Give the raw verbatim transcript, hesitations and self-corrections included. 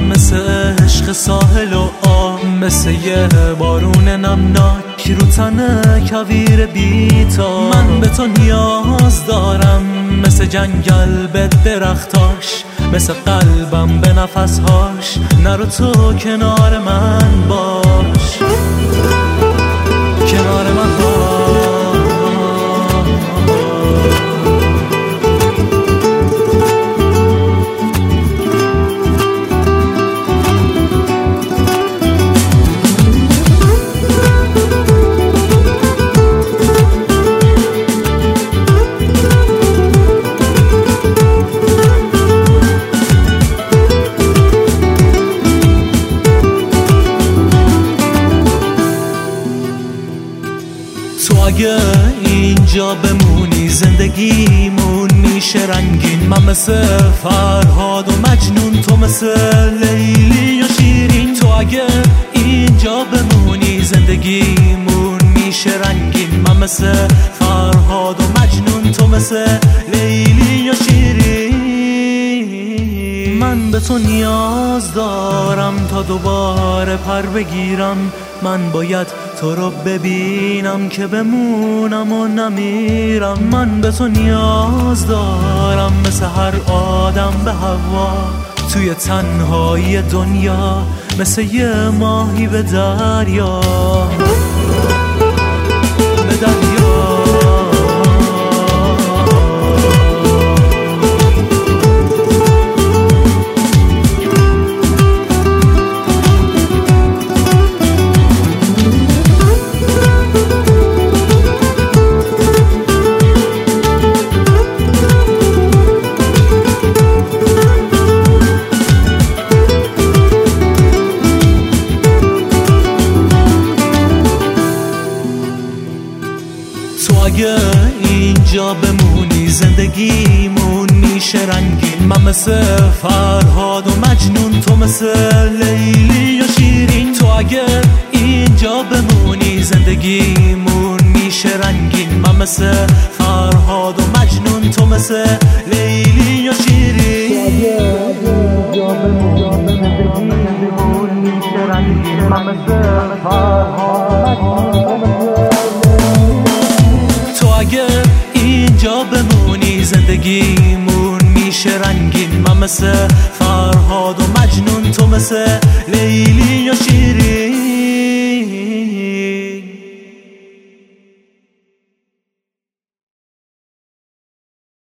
مثل عشق ساحل و آب، مثل یه بارون نمناک رو تن کویر بیتا. من به تو نیاز دارم مثل جنگل به درختاش، مثل قلبم به نفسهاش. نرو تو کنار من باش، کنار من باش. تو اگه اینجا بمونی زندگیمون میشه رنگین. من مثل فرهاد و مجنون، تو مثل لیلی و شیرین. تو اگه اینجا بمونی زندگیمون میشه رنگین. من مثل فرهاد و مجنون، تو مثل لیلی و شیرین. من به تو نیاز دارم تا دوباره پر بگیرم. من باید تو رو ببینم که بمونم و نمیرم. من به تو نیاز دارم مثل هر آدم به هوا، توی تنهایی دنیا مثل یه ماهی به دریا، به دریا. تو اگه اینجا بمونی زندگیمون میشه رنگین. من مثل فرهاد و مجنون، تو مثل لیلی و شیرین. تو اگه اینجا بمونی زندگیمون میشه رنگین. من مثل فرهاد و مجنون، تو مثل لیلی و شیرین. تو اگه اینجا بمونی زندگیمون میشه رنگین. من مثل فرهاد و مجنون. تو اگه اینجا بمونی زندگیمون میشه رنگین. من مثل فرهاد و مجنون، تو مثل لیلی و شیرین.